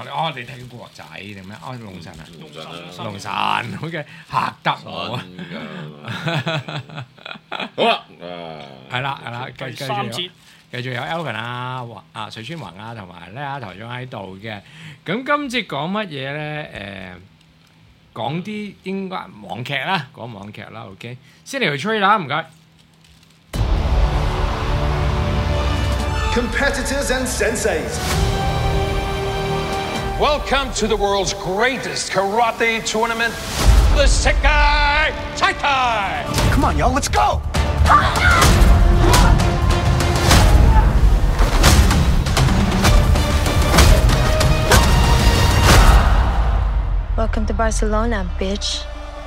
我哋睇古惑仔定咩？龍神啊，龍神好嘅嚇得我啊！ 好啦， 係啦， 第三節繼續有 Elvin 啊、水川宏啊，同埋咧台長喺度嘅。咁今節講乜嘢咧？講啲應該網劇啦，講網劇啦。OK， 先嚟去吹啦，唔該。 Competitors and senseis. Welcome to the world's greatest karate tournament, the Sekai Taikai! Come on, y'all, let's go! Welcome to Barcelona, bitch.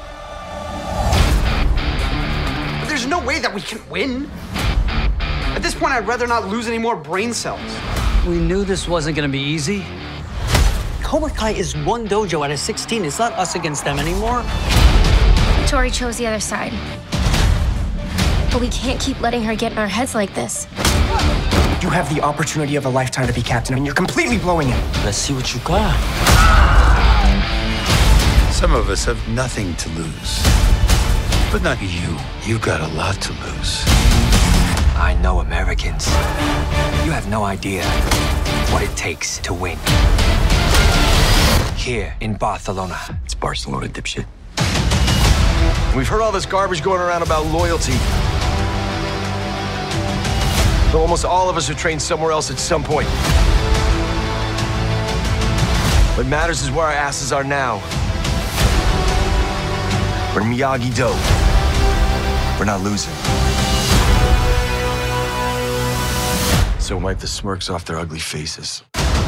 But there's no way that we can win. At this point, I'd rather not lose any more brain cells. We knew this wasn't gonna be easy. Cobra Kai is one dojo out of 16. It's not us against them anymore. Tori chose the other side. But we can't keep letting her get in our heads like this. You have the opportunity of a lifetime to be captain, and you're completely blowing it. Let's see what you got. Some of us have nothing to lose. But not you. You got a lot to lose. I know Americans. You have no idea what it takes to win. Here in Barcelona. It's Barcelona, dipshit. We've heard all this garbage going around about loyalty. But almost all of us are trained somewhere else at some point. What matters is where our asses are now. We're in Miyagi-Do. We're not losing. So wipe the smirks off their ugly faces.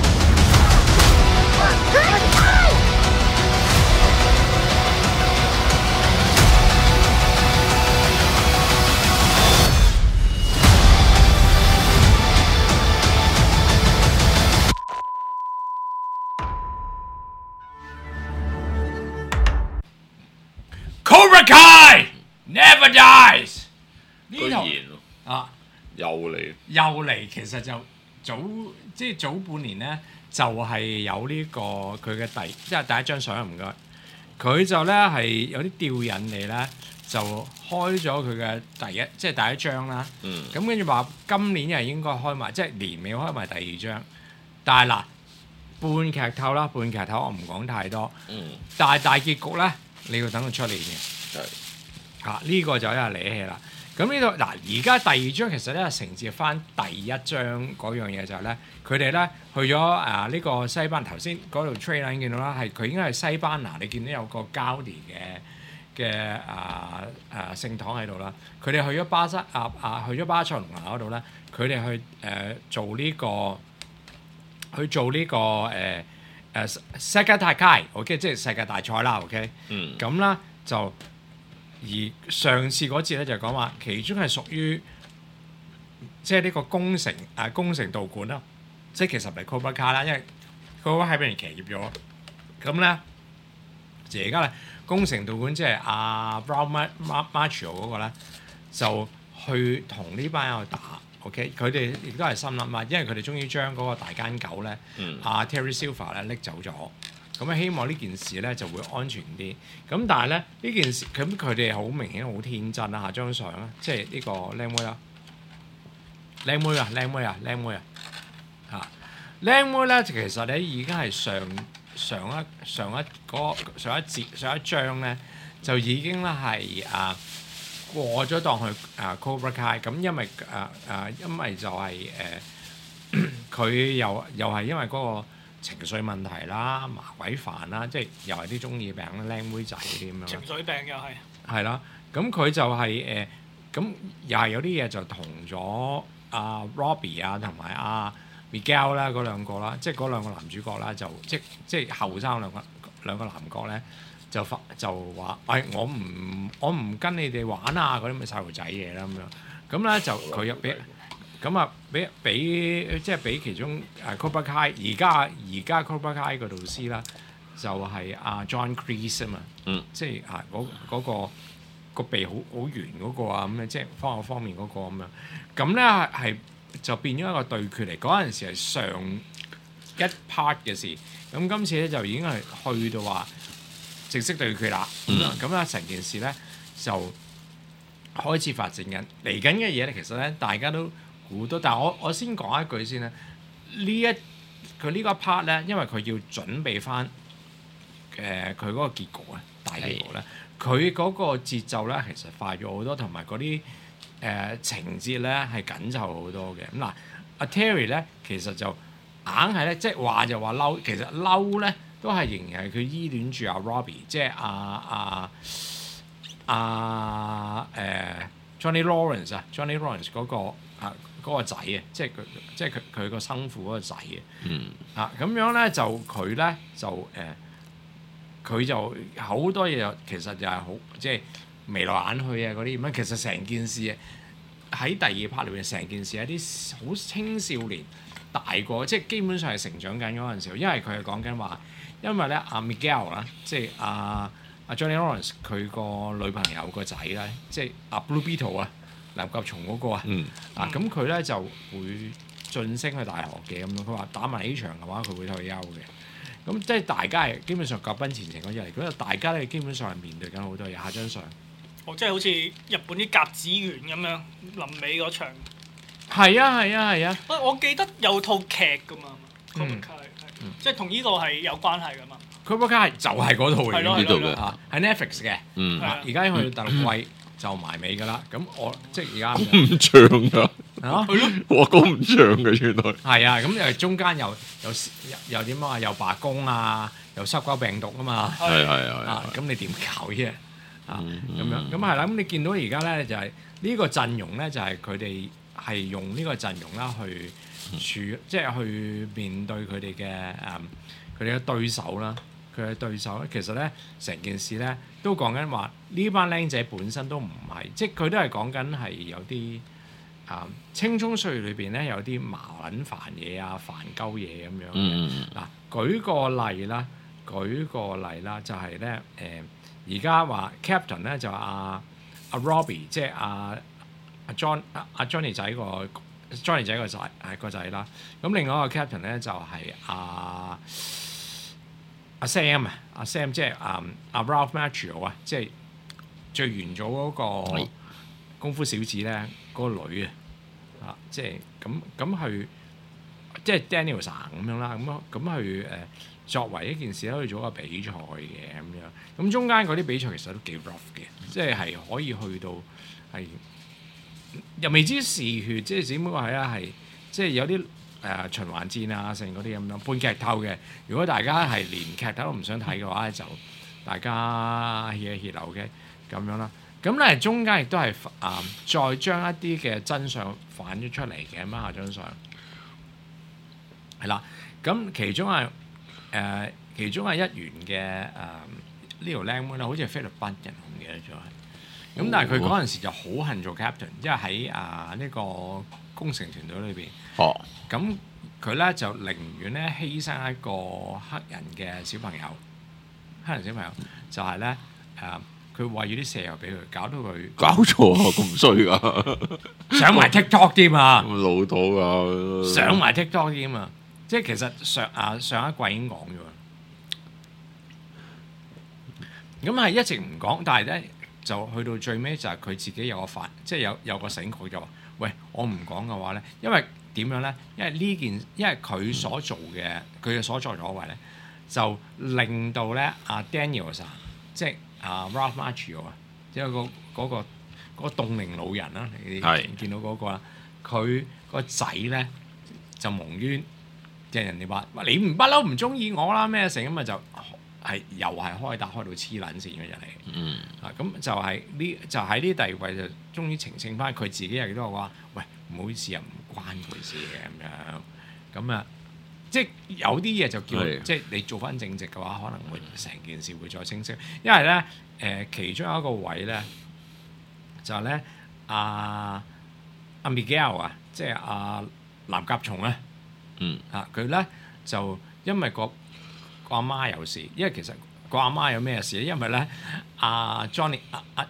Cobra Kai never dies 呢套居然啊又嚟， 其實就早半年咧就係有呢個佢嘅即係第一張相唔該，佢就咧係有啲吊引嚟咧就開咗佢嘅即係第一張啦。咁跟住話今年又應該開埋，即係年尾開埋第二張。但係嗱半劇透啦，半劇透我唔講太多。但係大結局咧，你要等到出年嘅。係呢個就一係離氣啦。咁呢度嗱，而家第二章其實咧承接翻第一章嗰樣嘢就係咧，佢哋咧去咗呢個西班牙頭先嗰度 trailer 已經見到啦，係佢應該係西班牙，你見到有個 Gaudi 嘅聖堂喺度啦。佢哋去咗去咗巴塞隆拿嗰度咧，佢哋去做呢個世界大賽 ，OK， 即係世界大賽啦 ，OK，咁啦就。而上次嗰節咧就講話，其中係屬於即係呢個宮城道館啦，即係其實唔係 Cobra Kai 啦，因為 Cobra Kai 俾人騎劫咗。咁咧，而家咧宮城道館即係阿 Ralph Macchio 嗰個咧，就去同呢班友打。OK， 佢哋亦都係心諗啊，因為佢哋終於將嗰個大奸狗咧，Terry Silver 咧拎走咗。咁希望呢件事咧就會安全啲。咁但係咧呢件事，咁佢哋好明顯好天真啦。下張相啦，即係呢個靚妹啦，靚妹啊嚇，靚妹咧其實咧已經係上一章咧就已經咧係過咗當去Cobra Kai。咁因為就係佢又係因為嗰個情緒問題啦、麻鬼煩啦，即係又係啲中二病啦、靚妹仔啲咁樣。 情緒病又係。 係啦，咁佢就係咁又係有啲嘢就同咗Robbie 同埋Miguel 啦嗰兩個啦，即係嗰兩個男主角啦，就即係後生兩個男角咧，就話我唔跟你哋玩嗰啲咪細路仔嘢啦咁樣。咁咧就佢又俾。咁俾其中Cobra Kai 而家 Cobra Kai 個導師啦，就係John Kreese 啊嘛，即係嗰個鼻好圓嗰個咁樣，即係方面嗰個咁樣。咁咧係就變咗一個對決嚟。嗰陣時係一 part 嘅事。咁今次咧就已經係去到話正式對決啦。咁咧成件事咧就開始發展緊，嚟緊嘅嘢咧，其實咧大家都估到。但係我先講一句先啦，佢呢個 part 咧，因為佢要準備翻佢嗰個結局啊，大結局咧，佢嗰個節奏咧其實快咗好多，同埋嗰啲情節咧係緊湊好多嘅。咁嗱，阿 Terry 咧其實就硬係咧，即係話就話嬲，其實嬲咧都係仍然係佢依戀住阿 Robbie， 即係Johnny Lawrence 啊 ，Johnny Lawrence 嗰個仔啊，即係佢個生父嗰個仔啊，咁樣咧就佢咧就佢就好多嘢，其實就係好即係眉來眼去啊嗰啲咁樣。其實成件事喺第二 part 裏邊，成件事係啲好青少年大個，即係基本上係成長緊嗰陣時候。因為佢係講緊話，因為咧阿 Miguel 啦，即係阿 Johnny Lawrence 佢個女朋友個仔咧，即係阿 Blue Beetle 啊。藍甲蟲嗰個咁佢咧就會晉升去大學嘅咁樣。佢話打埋呢場嘅話，佢會退休嘅。咁即係大家係基本上各奔前程嗰啲嚟，咁大家咧基本上係面對緊好多嘢。下張相， 即係好似日本啲甲子園咁樣，臨尾嗰場。 係啊！ 我記得有套劇噶嘛 Cobra Kai 即係同呢個係有關係噶嘛。 Cobra Kai就係嗰套嚟呢度嘅係 Netflix 嘅。而家去到第6季。就埋尾㗎啦，咁我即係而家咁長㗎， 係咯，哇咁唔長嘅原來。係啊，咁又中間又點啊？又罷工啊，又濕鳩病毒啊嘛。係咁你點搞啫？咁樣咁係啦。咁你見到而家咧就係呢個陣容咧，就係佢哋係用呢個陣容啦去即係去面對佢哋嘅對手啦。佢嘅對手咧，其實咧成件事咧都講緊話，呢班僆仔本身都唔係，即係佢都係講緊係有啲青葱歲月裏邊咧有啲麻撚煩嘢啊、煩鳩嘢咁樣嘅。嗱，舉個例啦，就係咧而家話 Captain 咧就阿 Robbie， 即係阿 Johnny 仔個 Johnny 仔個仔係個仔啦。咁另外一個 Captain 咧就係阿 Sam 啊，阿 Sam 即係阿 Ralph Macchio 啊，即係最元祖嗰個功夫小子咧，嗰個女啊，即係咁去，即係 Daniel San 咁樣啦，咁去作為一件事咧去做一個比賽嘅咁樣，咁中間嗰啲比賽其實都幾 rough 嘅，即係可以去到係又未知是血，即係只不過係啦，係即係有啲。循環戰啊，成嗰啲咁樣半劇透嘅。如果大家係連劇透都唔想睇嘅話，就大家歇流嘅咁樣啦。咁咧中間亦都係再將一啲嘅真相反咗出嚟嘅。咁下張相係啦。咁其中係一員嘅呢條靚妹咧，好似係菲律賓人，唔記得咗係。咁但係佢嗰陣時就好恨做 captain，因為喺呢個工程團隊裏邊。咁佢咧就寧願咧犧牲一個黑人嘅小朋友，就係咧佢餵咗啲豉油俾佢，搞到佢搞錯啊！咁衰噶， 上埋 TikTok 添啊！ 咁老土啊！ 上埋 TikTok 添啊！即係其實上一季已經講咗，咁係一直唔講，但係咧就去到最尾就係佢自己有個即係有個醒覺就話：喂，我唔講嘅話咧，因為點樣咧？因為佢所做嘅，佢嘅所作所為咧，就令到咧阿 Daniel San，即係Ralph Macchio 啊，即係嗰個凍齡老人啦，你見到嗰個啦，佢個仔咧就蒙冤，即係人哋話你唔不嬲唔中意我啦咩成咁啊，就係又係開打開到黐撚線嘅人嚟。咁就係就喺呢第二位就終於澄清翻佢自己亦都話：喂，唔好意思啊，唔關佢事嘅咁樣。咁即係有啲嘢就叫即係你做翻正直嘅話，可能會成件事會再清晰。因為咧其中一個位咧就係咧阿 Miguel 啊，即係藍甲蟲咧，佢咧就因為個阿媽有事，因為其實個阿媽有咩事咧？因為咧Johnny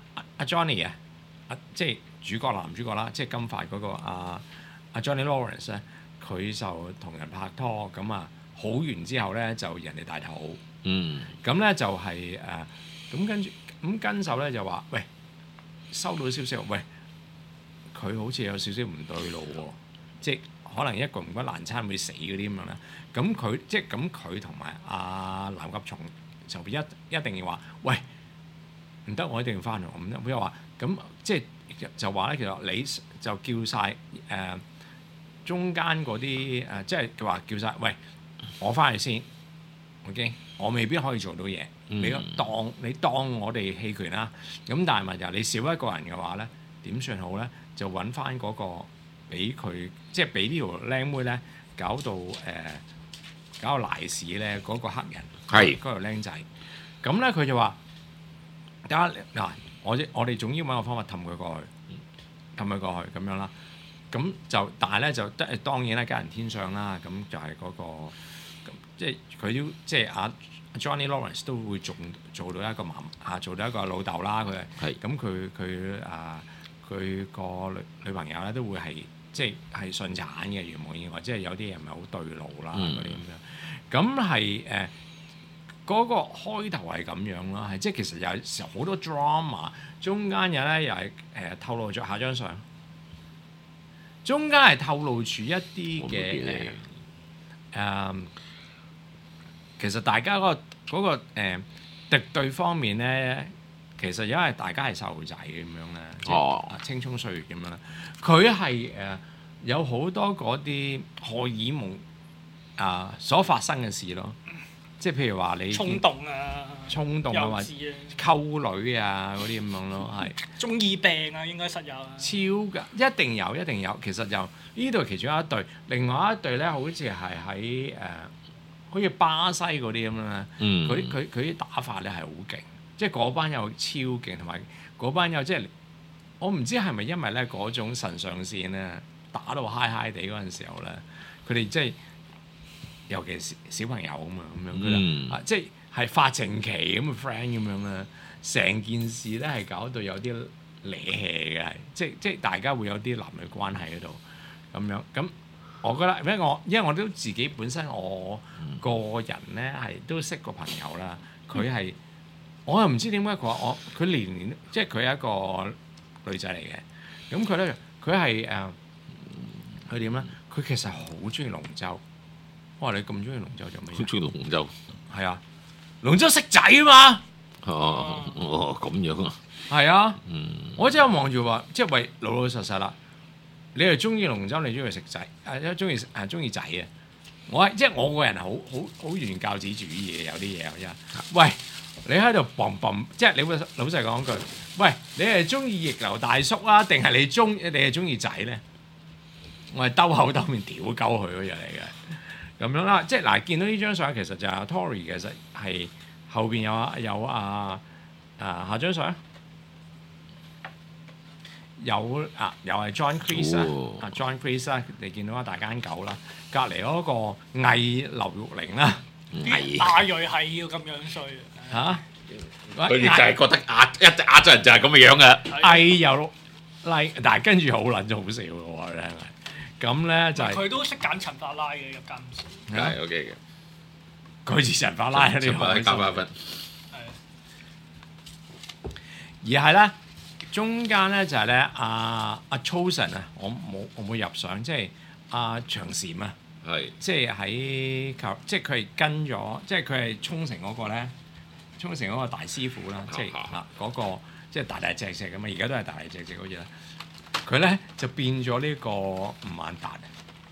即係男主角啦，即係金髮嗰個Johnny Lawrence 咧，佢就同人拍拖咁啊， 好完之後咧就人哋大肚。 嗯。 咁咧就係咁跟手咧就話喂，收到消息喂，佢好似有少少唔對路喎，即係可能一個唔骨難餐會死嗰啲咁樣啦。咁佢即係咁佢同埋阿藍甲蟲就一定要話喂，唔得，我一定要翻嚟，唔得。佢又話咁即係就話咧，其實你就叫晒中間嗰啲即係佢話叫晒喂，我翻去先 ，OK， 我未必可以做到嘢。你當我哋棄權啦，咁但係咪就你少一個人嘅話咧，點算好咧？就揾翻嗰個俾佢，即係俾呢條靚妹咧，搞到賴屎咧，嗰個黑人係嗰條僆仔。咁咧佢就話：得嗱，我哋總要揾個方法氹佢過去咁樣啦。咁就但係咧就當然啦，家人天相啦。咁就係嗰個即係佢都即係Johnny Lawrence 都會做到一個做到一個老豆啦。佢係咁佢個女朋友咧都會係即係順產嘅，如無意外，即係有啲嘢唔係好對路啦嗰啲咁樣。咁係嗰個開頭係咁樣啦，係即係其實有時候好多 drama， 中間有咧又係透露咗下張相，中間係透露住一啲嘅其實大家嗰個敵對方面咧，其實因為大家係細路仔咁樣咧，即係青葱歲月咁樣啦，佢係有好多嗰啲荷爾蒙所發生嘅事咯，即係譬如話你衝動啊，或者溝女啊嗰啲咁樣咯，係中二病啊，應該實有啊， 超㗎，一定有。其實就呢度其中一隊，另外一隊咧好似係喺好似巴西嗰啲咁樣咧，佢啲打法咧係好勁，即係嗰班又超勁，同埋嗰班又即係我唔知係咪因為咧嗰種腎上腺咧打到嗨嗨地嗰陣時候咧，佢哋即係尤其是小朋友啊嘛咁樣，佢即係發情期咁嘅 friend 咁樣咧，成件事咧係搞到有啲離氣嘅，即係大家會有啲男女關係喺度咁樣咁。我覺得，因為我都自己本身我個人咧係都識個朋友啦，佢係我又唔知點解佢年即係佢係一個女仔嚟嘅，咁佢係佢點咧？佢其實好中意龍舟。我話你咁中意龍舟做咩？ 好中意龍舟。 係啊，龍舟識仔啊嘛。 咁樣啊。 係啊。我真係望住話，即係為老實實啦。你係中意龍舟，你中意食仔，中意仔啊！即係我個人好原教旨主義嘅，有啲嘢我真係。喂，你喺度嘣，即係你會老實講句，喂，你係中意逆流大叔啊，定係你係中意仔咧？我係兜口兜面屌鳩佢嗰日嚟嘅，咁樣啦。即係嗱，見到呢張相其實就係 Tori， 其實係後邊有下張相。又係 John Cleese 啊 ，John Cleese 啦，你見到啊大間狗啦，隔離嗰個偽劉玉玲啦， 亞裔係要咁樣衰啊！佢哋就係覺得亞洲人就係咁嘅樣嘅， 偽又但係跟住好撚咗好笑喎，我話你聽。咁咧就係佢都識揀陳法拉嘅，入間唔少。 係 OK 嘅。佢似陳法拉呢個加8分。 而係咧。中間咧就係咧阿 Chosen 啊，我冇入相，即係阿長禪啊，即係即係佢係跟咗，即係佢係沖繩嗰個咧，沖繩嗰個大師傅啦，即係嗰個即係大隻咁啊，而家都係大隻嗰隻啦。佢咧就變咗呢個吳孟達啊，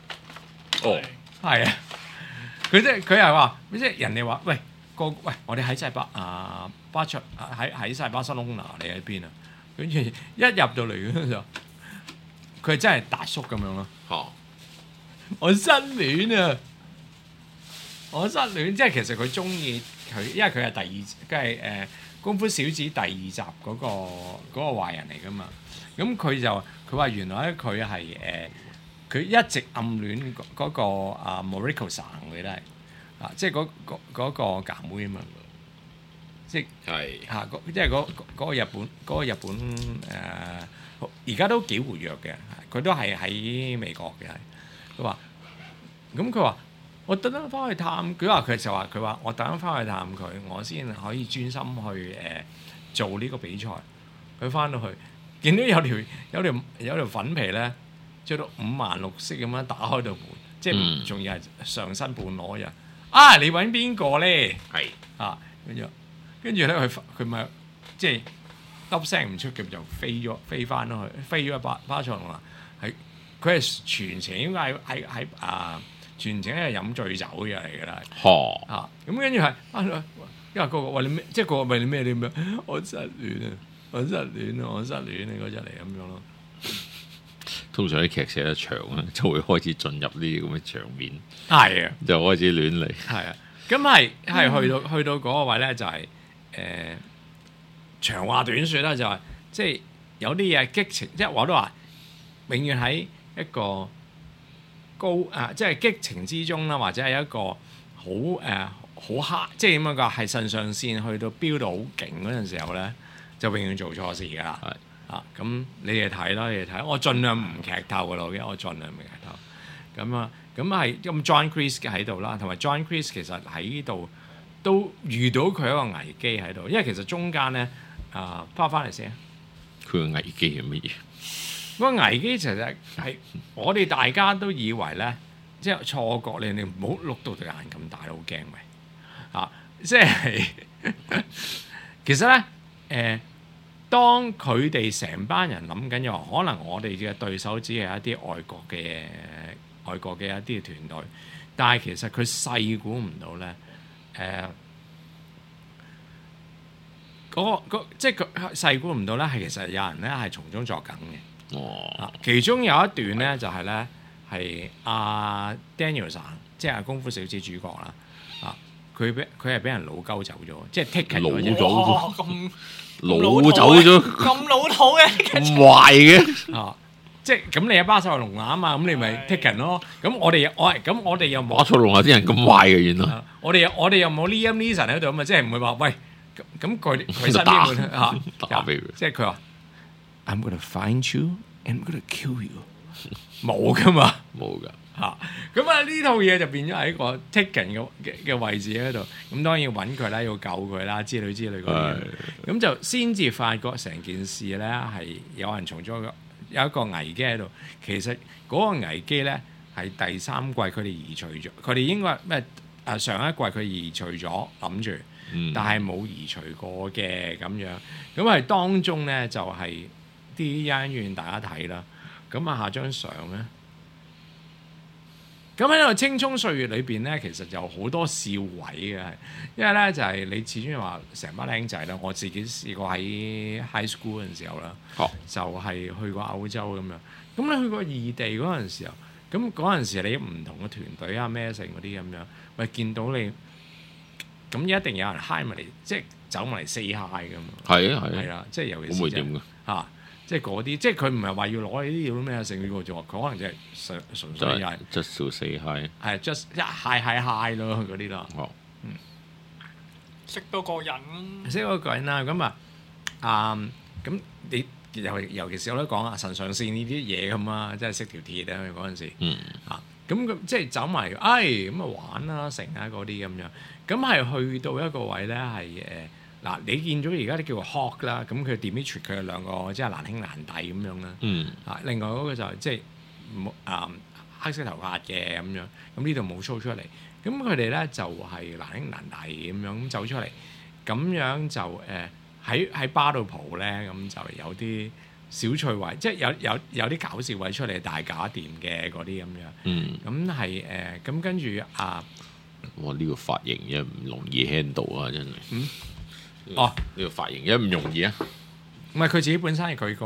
係啊，佢係話，即係人哋話喂我哋喺晒巴塞喺晒巴塞隆拿，你喺邊啊？跟住一入到嚟嗰陣時候，佢真係大叔咁樣咯。我失戀啊！即係其實佢中意佢，因為佢係佢係功夫小子第二集嗰個壞人嚟噶嘛。咁佢話原來咧佢係佢一直暗戀嗰個Moriko San嘅都係即係嗰個㗎妹啊嘛。即係即係嗰個日本而家都幾活躍嘅，佢都係喺美國嘅。佢話我特登翻去探佢話佢話我特登翻去探佢，我先可以專心去做呢個比賽。佢翻到去見到有條粉皮咧，着到五顏六色咁樣打開道門，即係仲要係上身半裸嘅。啊！你揾邊個咧？ 係啊，跟住咧佢咪即係粒聲唔出嘅就飛翻咗去，飛咗去巴塞隆拿。係佢係全程應該喺全程係飲醉酒嘅嚟㗎啦。啊咁跟住係因為個個話你咩，即係個個問你咩你咁樣，我失戀啊！我失戀啊！嗰隻嚟咁樣咯。 通常啲劇寫得長咧，就會開始進入呢啲咁嘅場面。 係啊， 就開始亂嚟。 係啊，咁係去到嗰個位咧，就係長話短説啦，就係即係有啲嘢激情，即係我都話永遠喺一個即係激情之中啦，或者係一個好黑，即係點樣講係腎上腺去到飆到好勁嗰陣時候咧，就永遠做錯事㗎啦。係啊，咁你哋睇啦，你哋睇，我盡量唔劇透㗎啦，我盡量唔劇透。咁啊，咁係咁 John Kreese 喺度啦，同埋 John Kreese 其實喺度都遇到佢一個危機喺度，因為其實中間咧翻嚟先。 佢個危機係乜嘢？ 嗰個危機其實係我哋大家都以為咧，即係錯覺，你唔好碌到對眼咁大，好驚咪啊！即係其實咧當佢哋成班人諗緊又可能我哋嘅對手只係一啲外國嘅一啲團隊，但係其實佢細估唔到咧，即係佢細估唔到咧，係其實有人咧係從中作梗嘅。 哦， 其中有一段咧就係咧係阿 Daniel-san， 即係功夫小子主角啦。佢係俾人老鳩走咗，即係 take 老咗咗，老走咗， 咁老土嘅， 咁壞嘅。 即係咁你喺巴塞隆拿啊嘛，咁你咪 take 咯。咁我哋又冇巴塞隆拿啲人咁壞嘅原來。 我哋又冇 Liam Neeson 喺度啊嘛，即係唔會話喂咁佢身邊打俾佢， 即係佢話 I'm gonna find you and I'm gonna kill you， 冇噶嘛， 冇噶。 咁呢套嘢就變咗喺個 taken 嘅位置喺度，咁當然要揾佢啦，要救佢啦，之類嗰啲，咁就先至發覺成件事咧係有人從咗有一個危機喺度。其實嗰個危機咧係第三季佢哋移除咗，佢哋應該咩上一季佢移除咗諗住，但係冇移除過嘅咁樣。咁係當中咧就係啲恩怨大家睇啦。咁下張相咧。咁喺呢個青葱歲月裏邊咧，其實有好多笑位嘅，因為咧就係你始終話成班僆仔啦，我自己試過喺 high school 嗰陣時候啦，就係去過歐洲咁樣。咁你去過異地嗰陣時候，咁嗰陣時你唔同嘅團隊啊咩成嗰啲咁樣，咪見到你，咁一定有人 hi 埋嚟，即係走埋嚟 say hi 噶嘛。係啊，即係尤其是嚇。即係嗰啲，即係佢唔係話要攞呢啲嘢咩成呢個做，佢可能就係純粹係 just to say hi， 係 just 一 hi 咯嗰啲咯。 識多個人， 識多個人啦。咁咁你尤其是我都講腎上腺呢啲嘢咁啊，即係識條鐵啊嗰陣時。咁即係走埋，咁啊玩啦，成啊嗰啲咁樣。咁係去到一個位咧係嗱，你見咗而家啲叫做 Hawk 啦，咁佢 Dimitri 佢有兩個即係難兄難弟咁樣啦。另外嗰個就係即係黑色頭髮嘅咁樣，咁呢度冇 show 出嚟。咁佢哋咧就係難兄難弟咁樣走出嚟，咁樣就喺巴度蒲咧，咁就有啲小趣味，即係有啲搞笑位出嚟，大假掂嘅嗰啲咁樣。咁係咁跟住哇！呢個髮型一唔容易 handle 啊，真係。 呢個髮型一唔容易啊！ 唔係佢自己本身係佢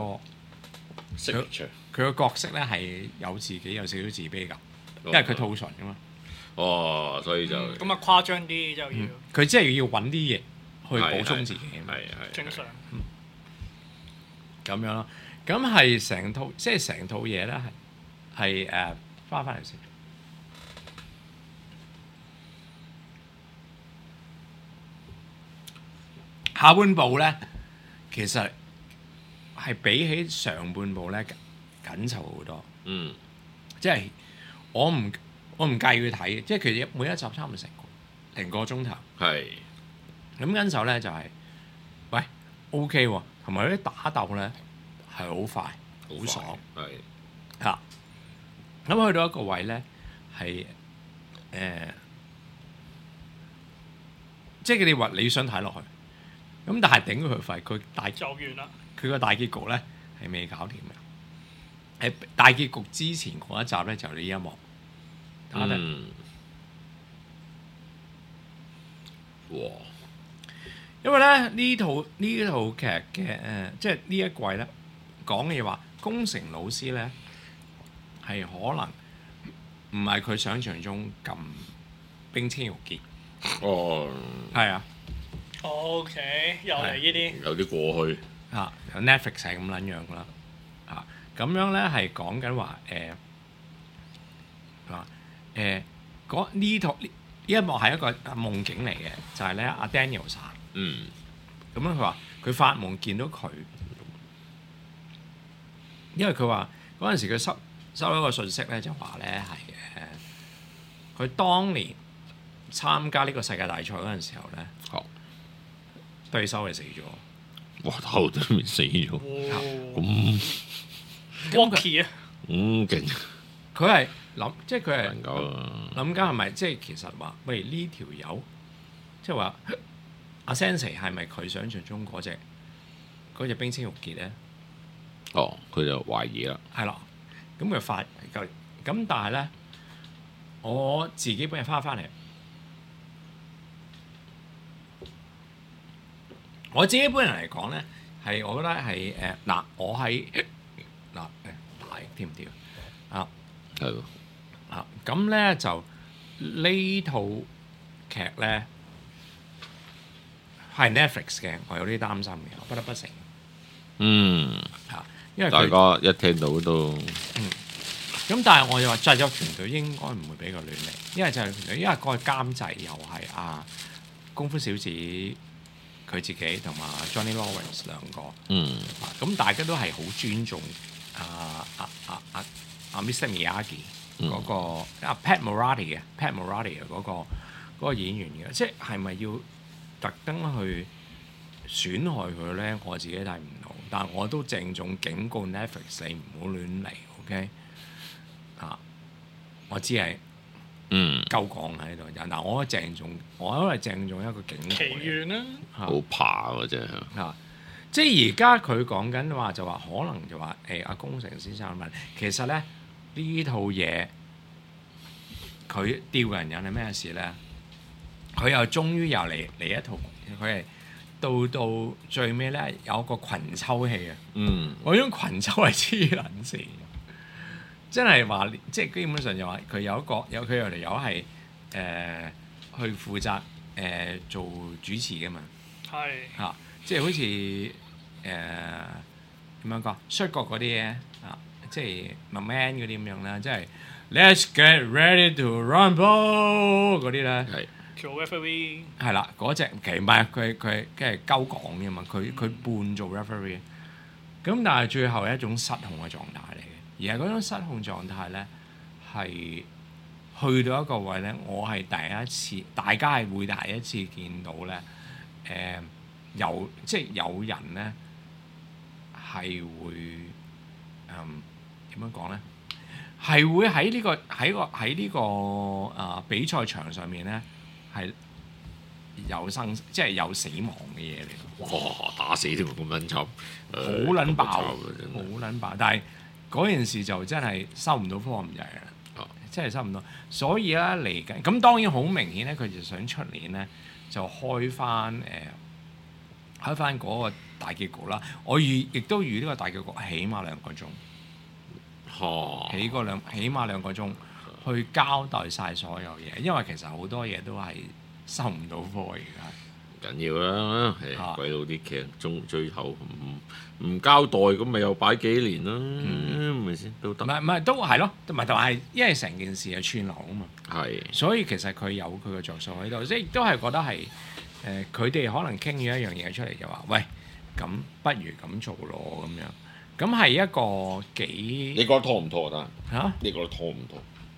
個角色咧係有自己有少少自卑㗎，因為佢兔唇㗎嘛。 所以就咁啊誇張啲就要。 佢即係要揾啲嘢去補充自己。 係正常。 咁樣咯，咁係成套即係成套嘢咧係翻嚟先。下半部咧，其實係比起上半部咧緊湊好多。即係我我唔介意佢睇，即係其實每一集差唔多成個鐘頭。 係。 咁跟手咧就係、喂 OK 喎，同埋啲打鬥咧係好快，好爽。 係。 嚇。咁去到一個位咧係即係你話你想睇落去，咁但係頂佢肺，佢大就完啦。 佢個大結局咧係未搞掂嘅。大結局之前嗰一集咧就呢一幕。打得哇！ 因為咧呢套劇嘅即係呢一季咧講嘅嘢話，宮城老師咧係可能唔係佢想象中咁冰清玉潔。 哦， 係啊。 OK，又嚟呢啲。 有啲過去。 Netflix 係咁撚樣噶啦。咁樣咧係講緊話呢套呢一幕係一個夢境嚟嘅，就係咧阿 Daniel 殺。咁樣佢話佢發夢見到佢，因為佢話嗰陣時佢收到一個信息咧，就話咧係佢當年參加呢個世界大賽嗰陣時候咧，對手係死咗。 哇！頭對面死咗，咁 Rocky 啊， 勁！ 佢係諗，即係佢係諗緊係咪即係其實話，喂呢條友，即係話阿 Sensei 係咪佢想象中嗰隻冰清玉潔咧？ 哦，佢就懷疑啦。 係啦，咁佢發咁，但係咧，我自己本日翻嚟，我自己本人嚟講咧，係我覺得係嗱，我喺大跳唔跳啊？ 係咯。 咁咧就呢套劇咧係 Netflix 嘅，我有啲擔心嘅，我不得不承。因為大家一聽到都咁，但係我又話製作團隊應該唔會俾佢亂嚟，因為製作團隊因為嗰個監製又係功夫小子佢自己同埋 Johnny Lawrence 兩個。咁大家都係好尊重Mr. Miyagi 嗰個Pat Morita 嘅嗰個演員嘅，即係咪要特登去損害佢咧？我自己睇唔到，但係我都鄭重警告 Netflix 你唔好亂嚟 ，OK？ 我知係鳩講喺度，嗱我鄭重，我都係鄭重一個警告。 奇緣啦， 好怕嘅啫。 即係而家佢講緊話就話可能就話阿宮城先生問，其實咧呢套嘢佢吊人癮係咩事咧？佢又終於又嚟一套，佢係到最尾咧有個群抽戲啊！嗰種群抽係黐撚線，真係話即係基本上就話佢有佢有條友係去負責做主持嘅嘛。係即係好似點樣講摔角嗰啲嘢即係 McMahon 嗰啲咁樣啦，即係 Let's get ready to rumble 嗰啲咧。 做 referee 係啦，嗰隻其實唔係佢係鳩講嘅嘛，佢半做 referee， 咁但係最後係一種失控嘅狀態嚟嘅，而係嗰種失控狀態咧係去到一個位咧，我係第一次，大家係會第一次見到咧，即係有人咧係會點樣講咧？係會喺呢個比賽場上面咧。係即係有死亡嘅嘢嚟。 哇！打死添咁撚慘， 好撚爆，好撚爆！但係嗰件事就真係收唔到科咁滯啦，真係收唔到。所以咧嚟緊，咁當然好明顯咧，佢就想出年咧就開翻嗰個大結局啦。我亦都預呢個大結局起碼2個鐘，起碼2個鐘。去交代晒所有嘢，因為其實好多嘢都係收唔到科而家。 緊要啦，鬼佬啲劇最後唔交代，咁咪又擺幾年啦，咪先都得。唔係都係咯，同埋因為成件事係串流啊嘛。 係。所以其實佢有佢嘅着數喺度，即係都係覺得係佢哋可能傾咗一樣嘢出嚟，就話喂，咁不如咁做咯咁樣。咁係一個幾？ 你覺得拖唔拖得？ 嚇？ 你覺得拖唔拖？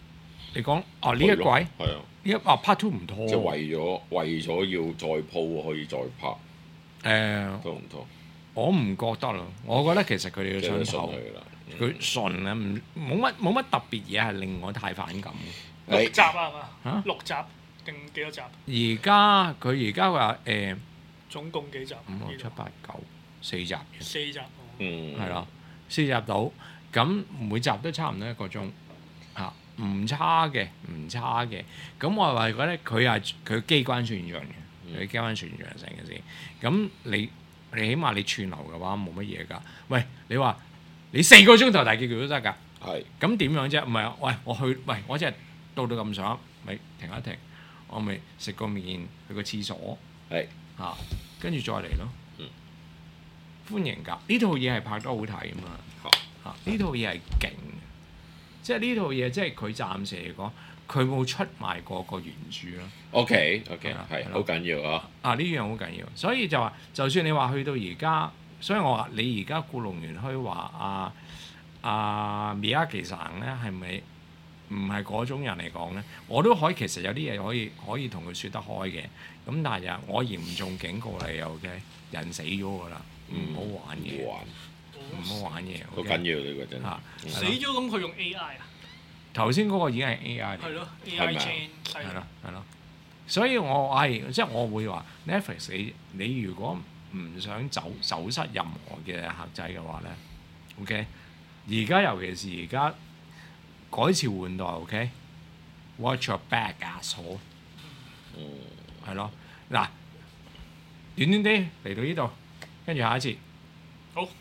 你講哦呢一季係啊， 呢一part 2唔拖， 即係為咗要再鋪可以再拍，拖唔拖？ 我唔覺得啦，我覺得其實佢哋嘅雙頭佢順啊，冇乜特別嘢係令我太反感。 6集啊係嘛？ 嚇 6集定幾多集？ 佢而家話總共幾集 ？5、6、7、8、9 4集。 4集。 係啦，4集到，咁每集都差唔多1個鐘嚇，唔差嘅。咁我係話覺得佢機關算盡嘅，佢機關算盡成嘅事。咁你起碼你串流嘅話冇乜嘢㗎。喂，你話你4個鐘頭大結局都得㗎。 係。 咁點樣啫？唔係，我真係到咁上，咪停一停，我咪食個麵，去個廁所， 係嚇，跟住再嚟咯。歡迎㗎！呢套嘢係拍得好睇啊嘛。呢套嘢係勁嘅，即係呢套嘢即係佢暫時嚟講，佢冇出賣過個原著咯。 OK，係好緊要啊！ 呢樣好緊要，所以就話，就算你話去到而家，所以我話你而家故弄玄虛話Miyagi san咧係咪唔係嗰種人嚟講咧？我都可以其實有啲嘢可以同佢説得開嘅。咁但係我嚴重警告你，OK，人死咗㗎啦，唔好玩嘢，唔好玩嘢， 好緊要呢個真係。 死咗咁佢用 AI 啊？ 頭先嗰個已經係 AI 嚟。 係咯 ，AI chain 係咯。所以我即係我會話 Netflix 你如果唔想走失任何嘅客仔嘅話咧 ，OK， 而家尤其是而家改朝換代 ，OK，Watch your back asshole，係咯，嗱，短啲嚟到呢度，跟住下一節。 好。